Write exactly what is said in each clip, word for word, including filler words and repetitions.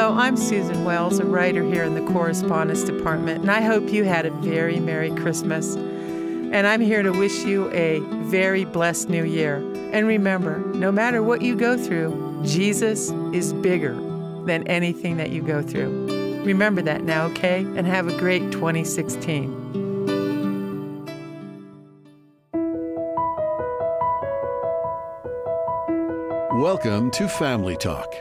Hello, I'm Susan Wells, a writer here in the Correspondence Department, and I hope you had a very Merry Christmas. And I'm here to wish you a very blessed New Year. And remember, no matter what you go through, Jesus is bigger than anything that you go through. Remember that now, okay? And have a great twenty sixteen. Welcome to Family Talk.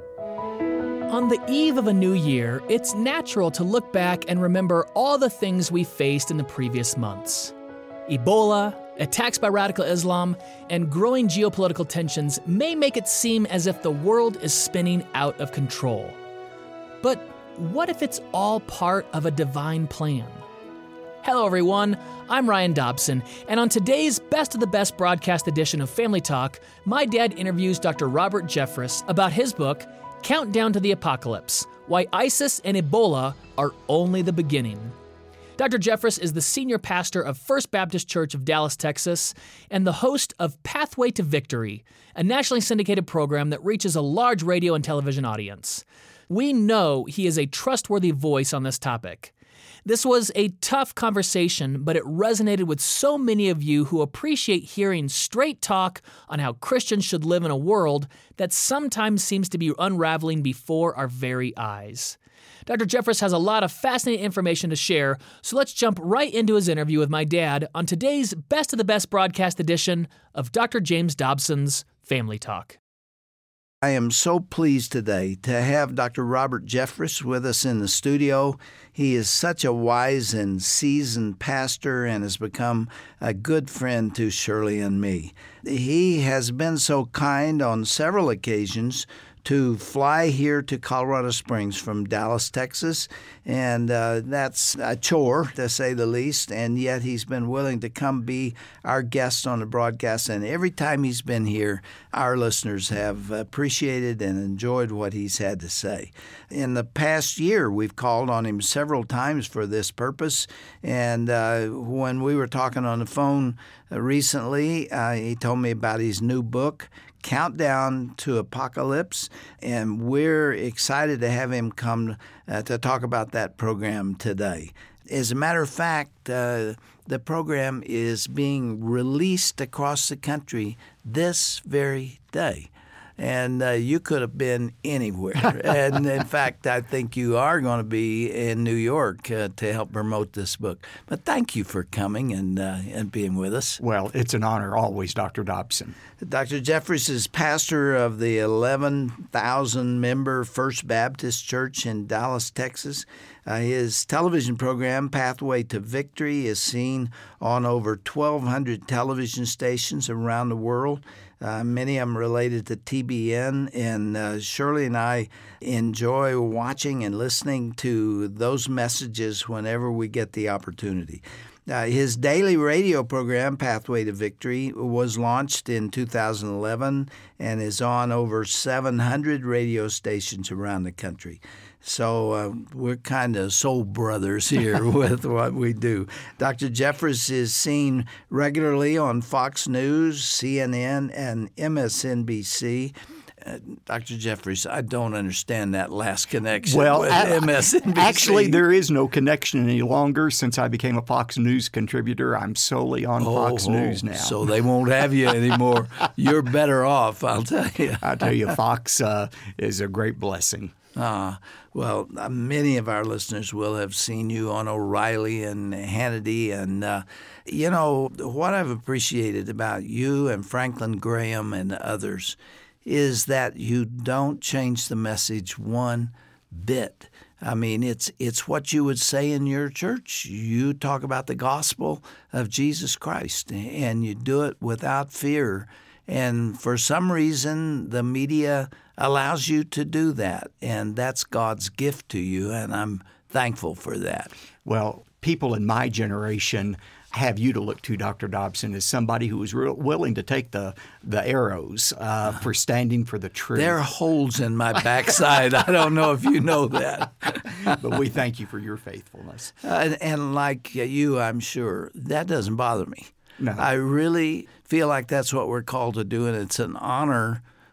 On the eve of a new year, it's natural to look back and remember all the things we faced in the previous months. Ebola, attacks by radical Islam, and growing geopolitical tensions may make it seem as if the world is spinning out of control. But what if it's all part of a divine plan? Hello, everyone. I'm Ryan Dobson, and on today's Best of the Best broadcast edition of Family Talk, my dad interviews Doctor Robert Jeffress about his book, Countdown to the Apocalypse: Why ISIS and Ebola Are Only the Beginning. Doctor Jeffress is the senior pastor of First Baptist Church of Dallas, Texas, and the host of Pathway to Victory, a nationally syndicated program that reaches a large radio and television audience. We know he is a trustworthy voice on this topic. This was a tough conversation, but it resonated with so many of you who appreciate hearing straight talk on how Christians should live in a world that sometimes seems to be unraveling before our very eyes. Doctor Jeffress has a lot of fascinating information to share, so let's jump right into his interview with my dad on today's Best of the Best broadcast edition of Doctor James Dobson's Family Talk. I am so pleased today to have Doctor Robert Jeffress with us in the studio. He is such a wise and seasoned pastor and has become a good friend to Shirley and me. He has been so kind on several occasions to fly here to Colorado Springs from Dallas, Texas, and uh, that's a chore, to say the least, and yet he's been willing to come be our guest on the broadcast, and every time he's been here, our listeners have appreciated and enjoyed what he's had to say. In the past year, we've called on him several times for this purpose, and uh, when we were talking on the phone uh, recently, uh, he told me about his new book, Countdown to Apocalypse, and we're excited to have him come uh, to talk about that program today. As a matter of fact, uh, the program is being released across the country this very day. And uh, you could have been anywhere. And in fact, I think you are going to be in New York uh, to help promote this book. But thank you for coming and uh, and being with us. Well, it's an honor always, Doctor Dobson. Doctor Jeffress is pastor of the eleven thousand member First Baptist Church in Dallas, Texas. Uh, his television program, Pathway to Victory, is seen on over twelve hundred television stations around the world. Uh, many of them related to T B N, and uh, Shirley and I enjoy watching and listening to those messages whenever we get the opportunity. Uh, his daily radio program, Pathway to Victory, was launched in two thousand eleven and is on over seven hundred radio stations around the country. So uh, we're kind of soul brothers here with what we do. Doctor Jeffress is seen regularly on Fox News, C N N, and M S N B C. Uh, Doctor Jeffress, I don't understand that last connection well, with a- M S N B C. Actually, there is no connection any longer since I became a Fox News contributor. I'm solely on oh, Fox oh, News now. So they won't have you anymore. You're better off, I'll tell you. I tell you, Fox uh, is a great blessing. Ah, well, uh, many of our listeners will have seen you on O'Reilly and Hannity. And, uh, you know, what I've appreciated about you and Franklin Graham and others is that you don't change the message one bit. I mean, it's it's what you would say in your church. You talk about the gospel of Jesus Christ, and you do it without fear. And for some reason, the media allows you to do that, and that's God's gift to you, and I'm thankful for that. Well, people in my generation have you to look to, Doctor Dobson, as somebody who was real willing to take the the arrows uh, for standing for the truth. There are holes in my backside. I don't know if you know that. But we thank you for your faithfulness. Uh, and, and like you, I'm sure, that doesn't bother me. No. I really feel like that's what we're called to do, and it's an honor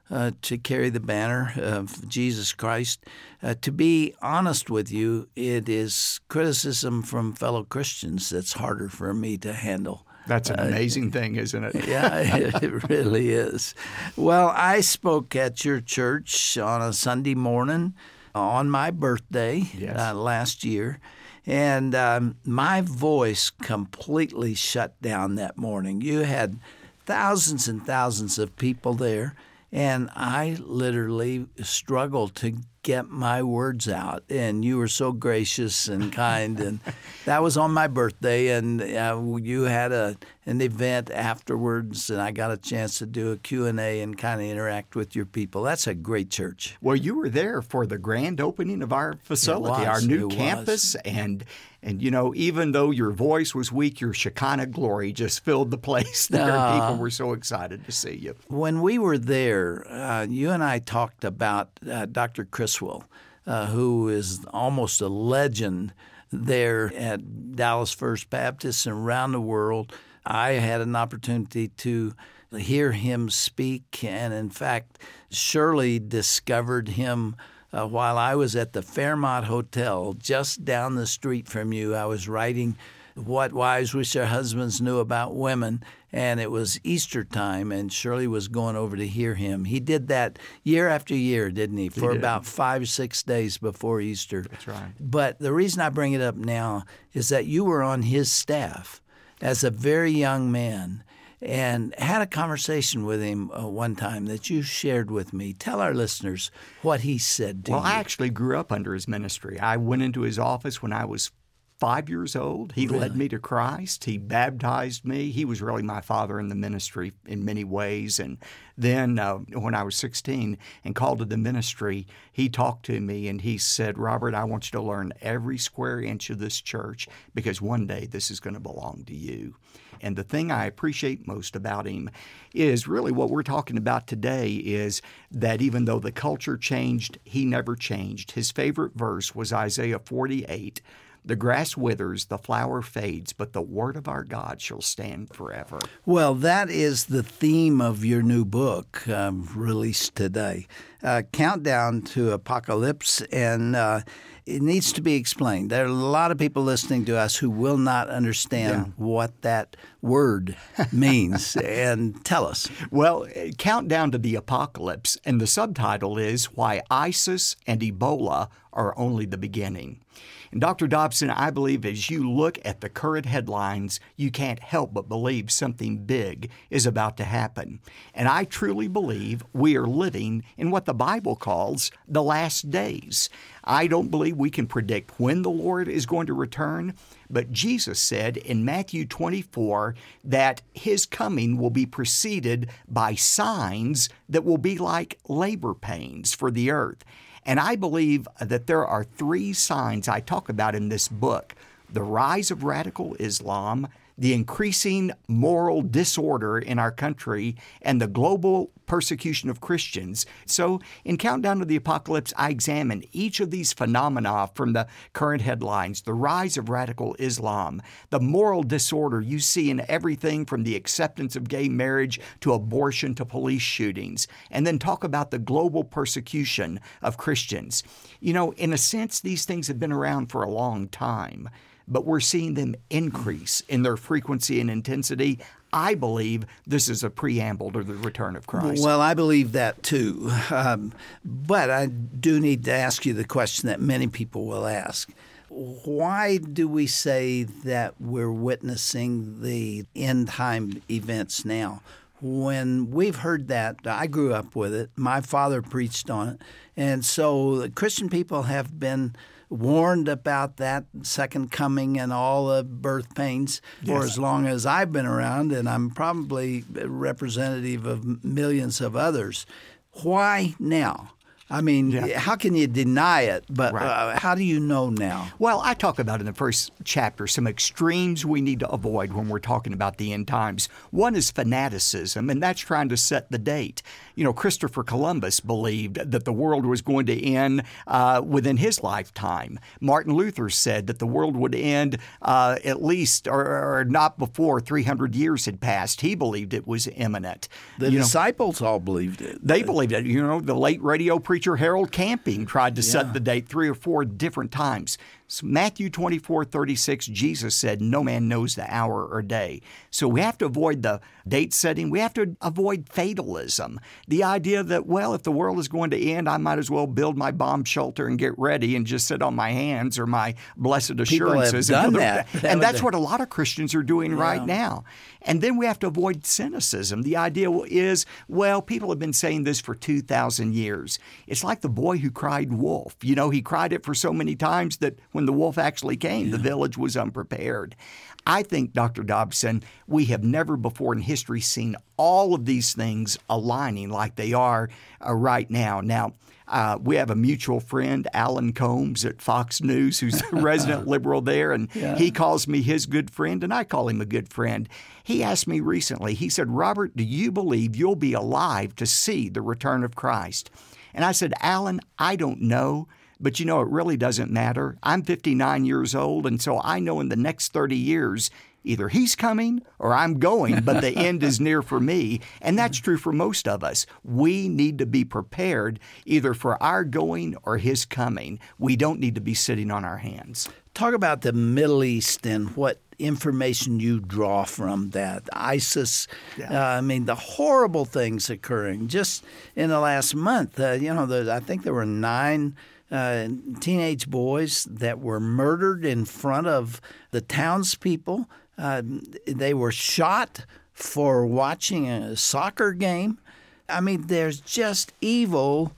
uh, to carry the banner of Jesus Christ. Uh, to be honest with you, it is criticism from fellow Christians that's harder for me to handle. That's an amazing uh, thing, isn't it? Yeah, it really is. Well, I spoke at your church on a Sunday morning on my birthday yes. uh, last year. And um, my voice completely shut down that morning. You had thousands and thousands of people there, and I literally struggled to get my words out. And you were so gracious and kind. And that was on my birthday, and uh, you had a an event afterwards, and I got a chance to do a Q and A and kind of interact with your people. That's a great church. Well, you were there for the grand opening of our facility, was, our new it campus, was. and and you know, even though your voice was weak, your Shekinah glory just filled the place there. Uh, People were so excited to see you. When we were there, uh, you and I talked about uh, Doctor Criswell, uh, who is almost a legend there at Dallas First Baptist and around the world. I had an opportunity to hear him speak, and in fact, Shirley discovered him uh, while I was at the Fairmont Hotel just down the street from you. I was writing What Wives Wish Their Husbands Knew About Women, and it was Easter time, and Shirley was going over to hear him. He did that year after year, didn't he, for he did. about five, six days before Easter. That's right. But the reason I bring it up now is that you were on his staff as a very young man and had a conversation with him uh, one time that you shared with me. Tell our listeners what he said to well, you. Well, I actually grew up under his ministry. I went into his office when I was five years old. He Really? led me to Christ. He baptized me. He was really my father in the ministry in many ways. And then uh, when I was sixteen and called to the ministry, he talked to me and he said, Robert, I want you to learn every square inch of this church because one day this is going to belong to you. And the thing I appreciate most about him is really what we're talking about today is that even though the culture changed, he never changed. His favorite verse was Isaiah forty-eight. The grass withers, the flower fades, but the word of our God shall stand forever. Well, that is the theme of your new book um, released today, uh, Countdown to Apocalypse, and uh, it needs to be explained. There are a lot of people listening to us who will not understand Yeah. what that word means, and tell us. Well, Countdown to the Apocalypse, and the subtitle is Why ISIS and Ebola Are Only the Beginning. And Doctor Dobson, I believe as you look at the current headlines, you can't help but believe something big is about to happen. And I truly believe we are living in what the Bible calls the last days. I don't believe we can predict when the Lord is going to return, but Jesus said in Matthew twenty-four that His coming will be preceded by signs that will be like labor pains for the earth. And I believe that there are three signs I talk about in this book: the rise of radical Islam, the increasing moral disorder in our country, and the global persecution of Christians. So in Countdown to the Apocalypse, I examine each of these phenomena from the current headlines: the rise of radical Islam, the moral disorder you see in everything from the acceptance of gay marriage to abortion to police shootings, and then talk about the global persecution of Christians. You know, in a sense, these things have been around for a long time, but we're seeing them increase in their frequency and intensity. I believe this is a preamble to the return of Christ. Well, I believe that too. Um, but I do need to ask you the question that many people will ask. Why do we say that we're witnessing the end time events now? When we've heard that, I grew up with it. My father preached on it. And so the Christian people have been warned about that second coming and all the birth pains for Yes. as long as I've been around, and I'm probably representative of millions of others. Why now? I mean, Yeah. how can you deny it? But Right. uh, how do you know now? Well, I talk about in the first chapter some extremes we need to avoid when we're talking about the end times. One is fanaticism, and that's trying to set the date. You know, Christopher Columbus believed that the world was going to end uh, within his lifetime. Martin Luther said that the world would end uh, at least or, or not before three hundred years had passed. He believed it was imminent. The You know, disciples all believed it. they believed it. You know, the late radio preacher Harold Camping tried to Yeah. set the date three or four different times. So Matthew twenty-four thirty-six, Jesus said, no man knows the hour or day. So we have to avoid the date setting. We have to avoid fatalism. The idea that, well, if the world is going to end, I might as well build my bomb shelter and get ready and just sit on my hands or my blessed assurances. done until the- that. That And would that's be- what a lot of Christians are doing right now. And then we have to avoid cynicism. The idea is, well, people have been saying this for two thousand years. It's like the boy who cried wolf. You know, he cried it for so many times that when the wolf actually came, the village was unprepared. I think, Doctor Dobson, we have never before in history seen all of these things aligning like they are uh, right now. Now, Uh, we have a mutual friend, Alan Combs at Fox News, who's the resident liberal there, and Yeah. he calls me his good friend, and I call him a good friend. He asked me recently, he said, Robert, do you believe you'll be alive to see the return of Christ? And I said, Alan, I don't know. But you know, it really doesn't matter. I'm fifty-nine years old, and so I know in the next thirty years, either he's coming or I'm going, but the end is near for me. And that's true for most of us. We need to be prepared either for our going or his coming. We don't need to be sitting on our hands. Talk about the Middle East and what information you draw from that. ISIS, Yeah. uh, I mean, the horrible things occurring just in the last month. Uh, you know, the, I think there were nine uh, teenage boys that were murdered in front of the townspeople. Uh, they were shot for watching a soccer game. I mean, there's just evil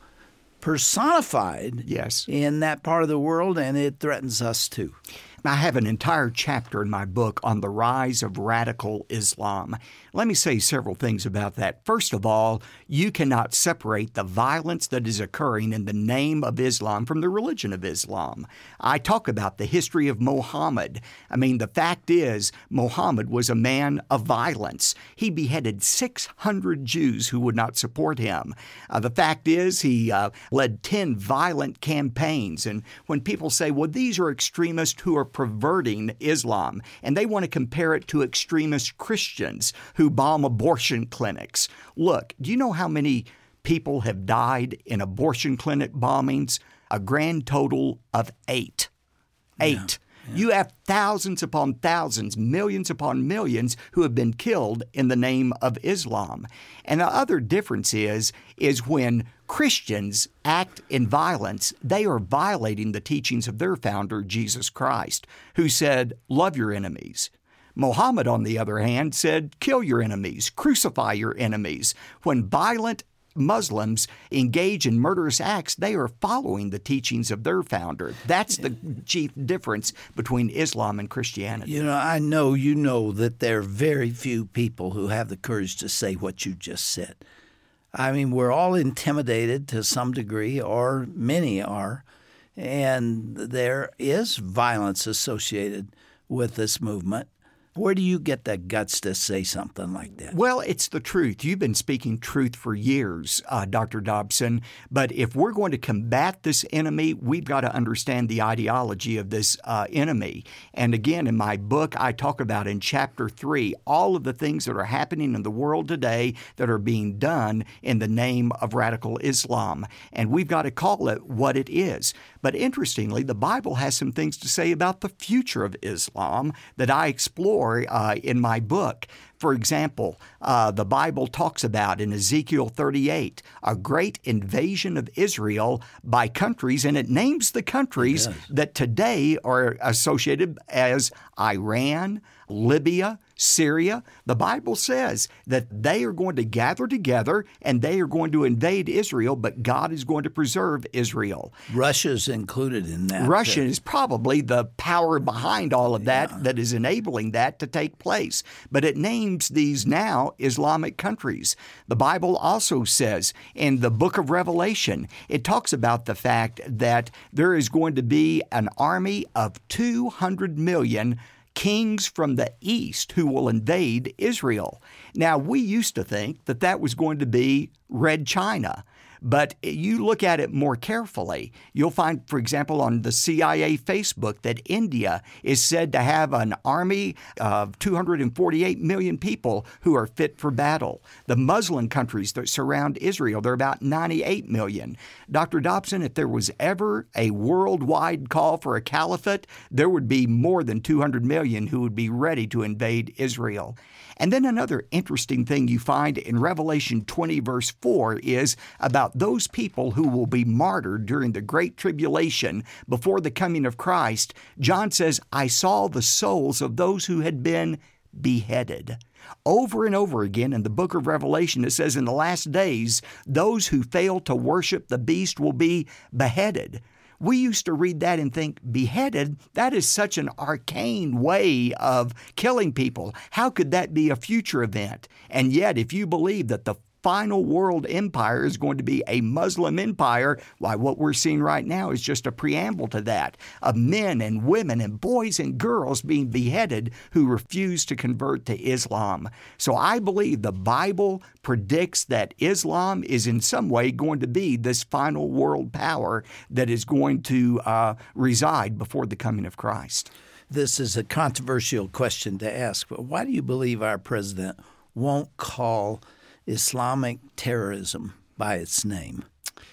personified Yes. in that part of the world, and it threatens us too. I have an entire chapter in my book on the rise of radical Islam. Let me say several things about that. First of all, you cannot separate the violence that is occurring in the name of Islam from the religion of Islam. I talk about the history of Muhammad. I mean, the fact is, Muhammad was a man of violence. He beheaded six hundred Jews who would not support him. Uh, the fact is, he uh, led ten violent campaigns. And when people say, well, these are extremists who are perverting Islam, and they want to compare it to extremist Christians who bomb abortion clinics. Look, do you know how many people have died in abortion clinic bombings? A grand total of eight. Eight. Yeah. You have thousands upon thousands, millions upon millions who have been killed in the name of Islam. And the other difference is, is when Christians act in violence, they are violating the teachings of their founder, Jesus Christ, who said, love your enemies. Muhammad, on the other hand, said, kill your enemies, crucify your enemies. When violent Muslims engage in murderous acts, they are following the teachings of their founder. That's the chief difference between Islam and Christianity. You know, I know you know that there are very few people who have the courage to say what you just said. I mean, we're all intimidated to some degree, or many are, and there is violence associated with this movement. Where do you get the guts to say something like that? Well, it's the truth. You've been speaking truth for years, uh, Doctor Dobson. But if we're going to combat this enemy, we've got to understand the ideology of this uh, enemy. And again, in my book, I talk about in chapter three all of the things that are happening in the world today that are being done in the name of radical Islam. And we've got to call it what it is. But interestingly, the Bible has some things to say about the future of Islam that I explore Uh, in my book. For example, uh, the Bible talks about in Ezekiel thirty-eight a great invasion of Israel by countries, and it names the countries that today are associated as Iran, Libya, Syria. The Bible says that they are going to gather together and they are going to invade Israel, but God is going to preserve Israel. Russia's included in that. Russia is probably the power behind all of that Yeah. that is enabling that to take place. But it names these now Islamic countries. The Bible also says in the book of Revelation, it talks about the fact that there is going to be an army of two hundred million kings from the east who will invade Israel. Now, we used to think that that was going to be Red China. But you look at it more carefully, you'll find, for example, on the C I A Facebook that India is said to have an army of two hundred forty-eight million people who are fit for battle. The Muslim countries that surround Israel, they're about ninety-eight million. Doctor Dobson, if there was ever a worldwide call for a caliphate, there would be more than two hundred million who would be ready to invade Israel. And then another interesting thing you find in Revelation twenty, verse four, is about those people who will be martyred during the Great Tribulation before the coming of Christ. John says, I saw the souls of those who had been beheaded. Over and over again in the book of Revelation, it says in the last days, those who fail to worship the beast will be beheaded. We used to read that and think, beheaded? That is such an arcane way of killing people. How could that be a future event? And yet, if you believe that the final world empire is going to be a Muslim empire, why, what we're seeing right now is just a preamble to that, of men and women and boys and girls being beheaded who refuse to convert to Islam. So I believe the Bible predicts that Islam is in some way going to be this final world power that is going to uh, reside before the coming of Christ. This is a controversial question to ask, but why do you believe our president won't call Islamic terrorism by its name?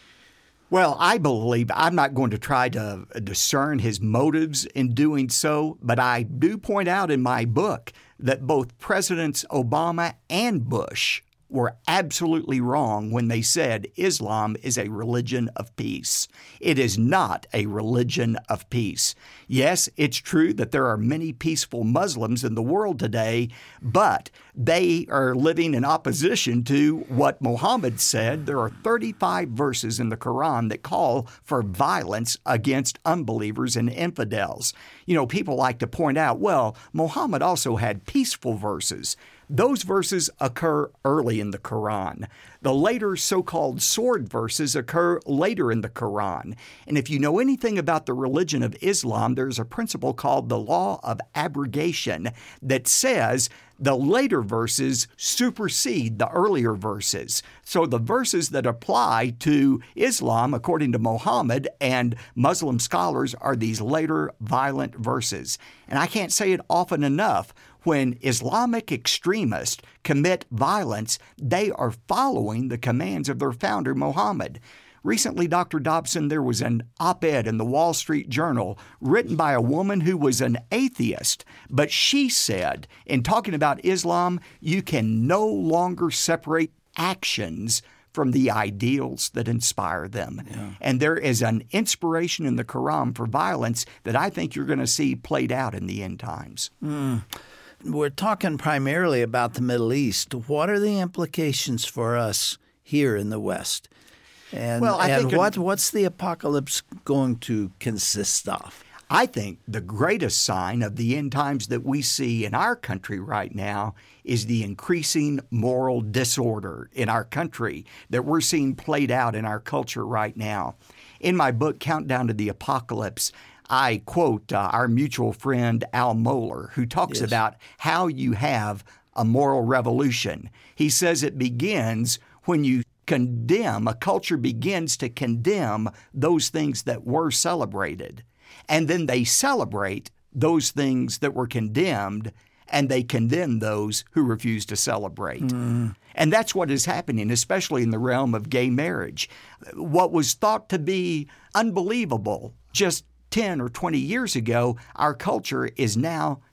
Well, I believe, I'm not going to try to discern his motives in doing so, but I do point out in my book that both Presidents Obama and Bush were absolutely wrong when they said Islam is a religion of peace. It is not a religion of peace. Yes, it's true that there are many peaceful Muslims in the world today, but they are living in opposition to what Muhammad said. There are thirty-five verses in the Quran that call for violence against unbelievers and infidels. You know, people like to point out, well, Muhammad also had peaceful verses. Those verses occur early in the Quran. The later so-called sword verses occur later in the Quran. And if you know anything about the religion of Islam, there's a principle called the law of abrogation that says the later verses supersede the earlier verses. So the verses that apply to Islam, according to Muhammad and Muslim scholars, are these later violent verses. And I can't say it often enough. When Islamic extremists commit violence, they are following the commands of their founder, Muhammad. Recently, Doctor Dobson, there was an op-ed in the Wall Street Journal written by a woman who was an atheist, but she said, in talking about Islam, you can no longer separate actions from the ideals that inspire them. Yeah. And there is an inspiration in the Quran for violence that I think you're going to see played out in the end times. Mm. We're talking primarily about the Middle East. What are the implications for us here in the West? And, well, I and think what, what's the apocalypse going to consist of? I think the greatest sign of the end times that we see in our country right now is the increasing moral disorder in our country that we're seeing played out in our culture right now. In my book, Countdown to the Apocalypse, I quote uh, our mutual friend Al Mohler, who talks yes. about how you have a moral revolution. He says it begins when you condemn, a culture begins to condemn those things that were celebrated. And then they celebrate those things that were condemned, and they condemn those who refuse to celebrate. Mm. And that's what is happening, especially in the realm of gay marriage. What was thought to be unbelievable just ten or twenty years ago, our culture is now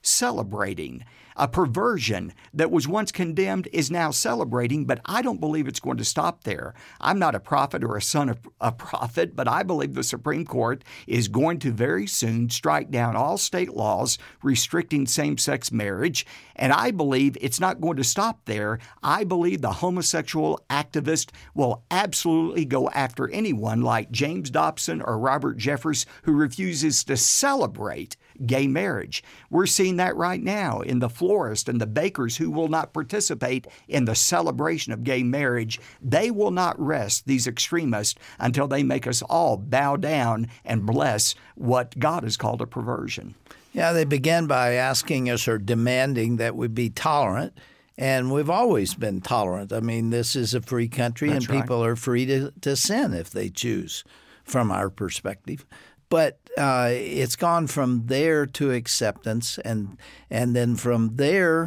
celebrating. A perversion that was once condemned is now celebrating, but I don't believe it's going to stop there. I'm not a prophet or a son of a prophet, but I believe the Supreme Court is going to very soon strike down all state laws restricting same-sex marriage, and I believe it's not going to stop there. I believe the homosexual activist will absolutely go after anyone like James Dobson or Robert Jeffress who refuses to celebrate gay marriage. We're seeing that right now in the florists and the bakers who will not participate in the celebration of gay marriage. They will not rest, these extremists, until they make us all bow down and bless what God has called a perversion. Yeah, they began by asking us or demanding that we be tolerant, and we've always been tolerant. I mean, this is a free country, That's and people right. are free to, to sin if they choose, from our perspective. But uh, it's gone from there to acceptance, and and then from there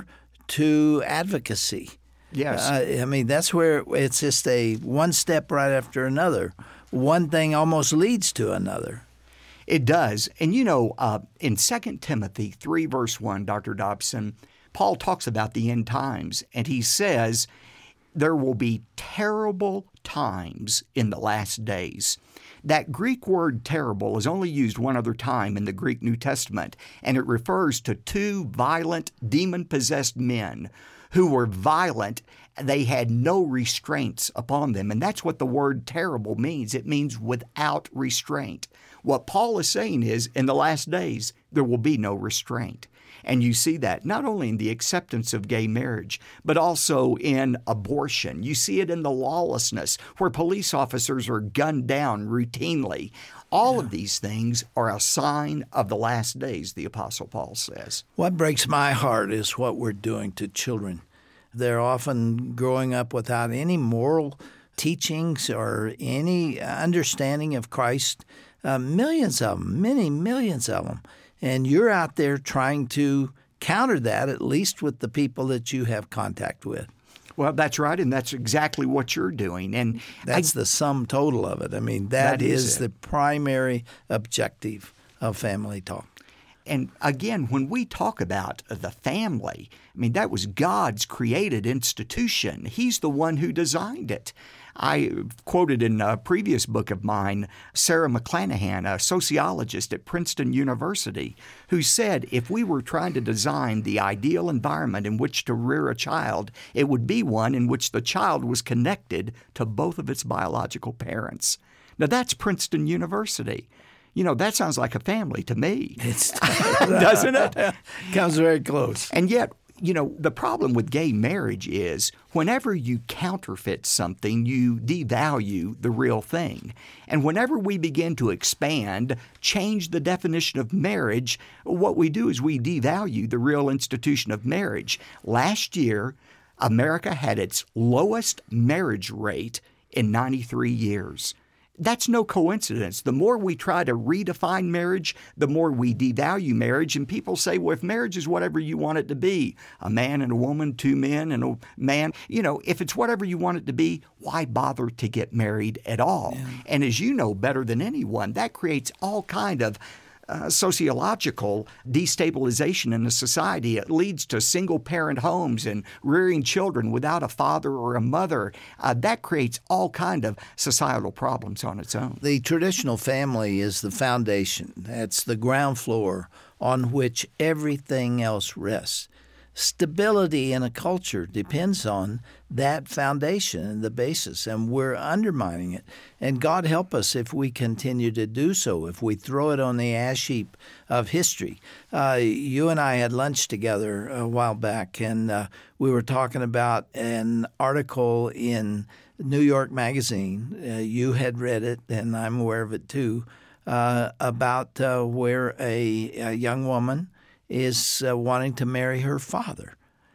to advocacy. Yes. Uh, I mean, that's where it's just a one step right after another. One thing almost leads to another. It does. And you know, uh, in Second Timothy three, verse one, Doctor Dobson, Paul talks about the end times, and he says there will be terrible times in the last days. That Greek word terrible is only used one other time in the Greek New Testament, and it refers to two violent, demon-possessed men who were violent. They had no restraints upon them, and that's what the word terrible means. It means without restraint. What Paul is saying is, in the last days, there will be no restraint. And you see that not only in the acceptance of gay marriage, but also in abortion. You see it in the lawlessness where police officers are gunned down routinely. All yeah. of these things are a sign of the last days, the Apostle Paul says. What breaks my heart is what we're doing to children. They're often growing up without any moral teachings or any understanding of Christ. Uh, millions of them, many millions of them. And you're out there trying to counter that, at least with the people that you have contact with. Well, that's right, and that's exactly what you're doing. And that's I, the sum total of it. I mean, that, that is, is the primary objective of Family Talk. And again, when we talk about the family, I mean, that was God's created institution. He's the one who designed it. I quoted in a previous book of mine, Sarah McClanahan, a sociologist at Princeton University, who said if we were trying to design the ideal environment in which to rear a child, it would be one in which the child was connected to both of its biological parents. Now, that's Princeton University. You know, that sounds like a family to me. It's, doesn't it? Comes very close. And yet, you know, the problem with gay marriage is whenever you counterfeit something, you devalue the real thing. And whenever we begin to expand, change the definition of marriage, what we do is we devalue the real institution of marriage. Last year, America had its lowest marriage rate in ninety-three years. That's no coincidence. The more we try to redefine marriage, the more we devalue marriage. And people say, well, if marriage is whatever you want it to be, a man and a woman, two men and a man, you know, if it's whatever you want it to be, why bother to get married at all? Yeah. And as you know better than anyone, that creates all kind of Uh, sociological destabilization in the society. It leads to single-parent homes and rearing children without a father or a mother. Uh, that creates all kind of societal problems on its own. The traditional family is the foundation. That's the ground floor on which everything else rests. Stability in a culture depends on that foundation and the basis, and we're undermining it. And God help us if we continue to do so, if we throw it on the ash heap of history. Uh, you and I had lunch together a while back, and uh, we were talking about an article in New York Magazine. Uh, you had read it, and I'm aware of it too, uh, about uh, where a, a young woman is uh, wanting to marry her father.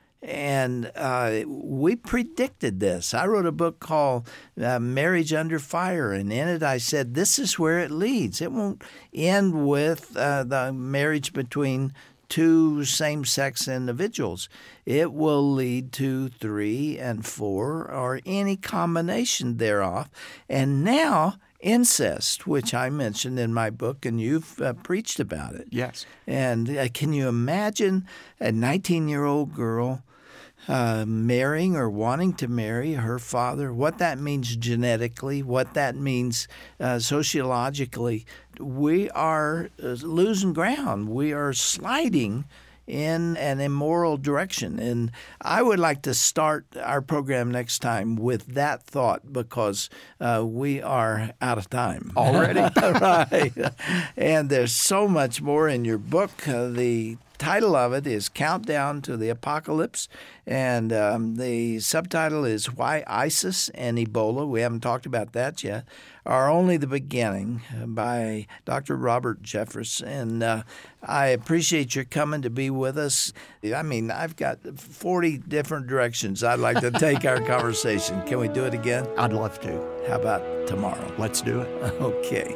And uh, we predicted this. I wrote a book called uh, Marriage Under Fire, and in it I said this is where it leads. It won't end with uh, the marriage between two same-sex individuals. It will lead to three and four or any combination thereof. And now incest, which I mentioned in my book, and you've uh, preached about it. Yes. And uh, can you imagine a nineteen-year-old girl uh, marrying or wanting to marry her father, what that means genetically, what that means uh, sociologically? We are uh, losing ground. We are sliding in an immoral direction. And I would like to start our program next time with that thought, because uh, we are out of time already. Right. And there's so much more in your book. Uh, the title of it is Countdown to the Apocalypse, and um, the subtitle is Why ISIS and Ebola, we haven't talked about that yet, are only the beginning, by Doctor Robert Jeffress. And uh, I appreciate your coming to be with us. I mean, I've got forty different directions I'd like to take our conversation. Can we do it again? I'd love to. How about tomorrow? Let's do it. Okay.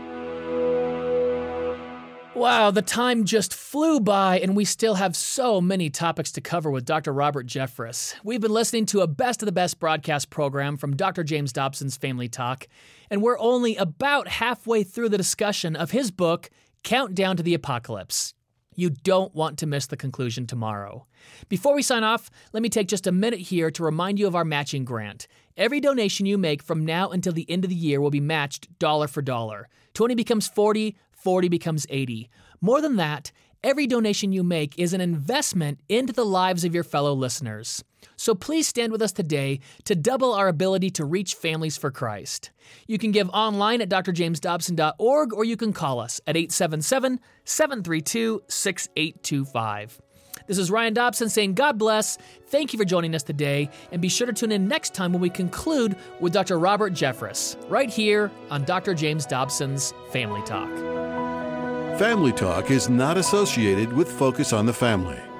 Wow, the time just flew by, and we still have so many topics to cover with Doctor Robert Jeffress. We've been listening to a Best of the Best broadcast program from Doctor James Dobson's Family Talk, and we're only about halfway through the discussion of his book, Countdown to the Apocalypse. You don't want to miss the conclusion tomorrow. Before we sign off, let me take just a minute here to remind you of our matching grant. Every donation you make from now until the end of the year will be matched dollar for dollar. twenty becomes forty, forty becomes eighty. More than that, every donation you make is an investment into the lives of your fellow listeners. So please stand with us today to double our ability to reach families for Christ. You can give online at d r james dobson dot org, or you can call us at eight seven seven, seven three two, six eight two five. This is Ryan Dobson saying God bless. Thank you for joining us today, and be sure to tune in next time when we conclude with Doctor Robert Jeffress, right here on Doctor James Dobson's Family Talk. Family Talk is not associated with Focus on the Family.